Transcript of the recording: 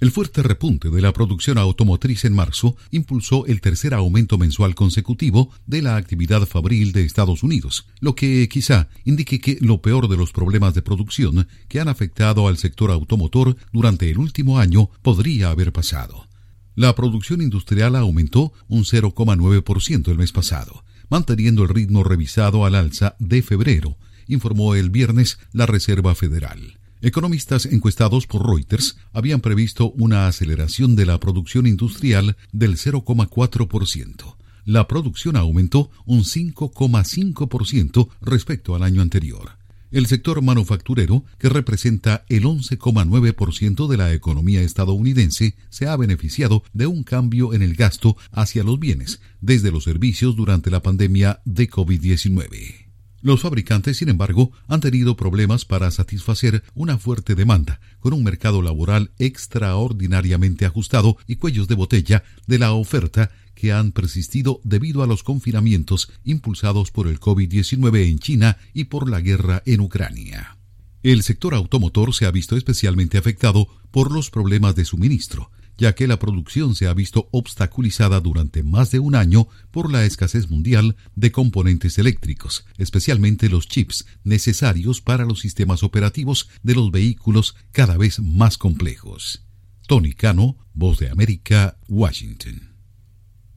El fuerte repunte de la producción automotriz en marzo impulsó el tercer aumento mensual consecutivo de la actividad fabril de Estados Unidos, lo que quizá indique que lo peor de los problemas de producción que han afectado al sector automotor durante el último año podría haber pasado. La producción industrial aumentó un 0,9% el mes pasado, manteniendo el ritmo revisado al alza de febrero, informó el viernes la Reserva Federal. Economistas encuestados por Reuters habían previsto una aceleración de la producción industrial del 0,4%. La producción aumentó un 5,5% respecto al año anterior. El sector manufacturero, que representa el 11,9% de la economía estadounidense, se ha beneficiado de un cambio en el gasto hacia los bienes desde los servicios durante la pandemia de COVID-19. Los fabricantes, sin embargo, han tenido problemas para satisfacer una fuerte demanda, con un mercado laboral extraordinariamente ajustado y cuellos de botella de la oferta que han persistido debido a los confinamientos impulsados por el COVID-19 en China y por la guerra en Ucrania. El sector automotor se ha visto especialmente afectado por los problemas de suministro, ya que la producción se ha visto obstaculizada durante más de un año por la escasez mundial de componentes eléctricos, especialmente los chips necesarios para los sistemas operativos de los vehículos cada vez más complejos. Tony Cano, Voz de América, Washington.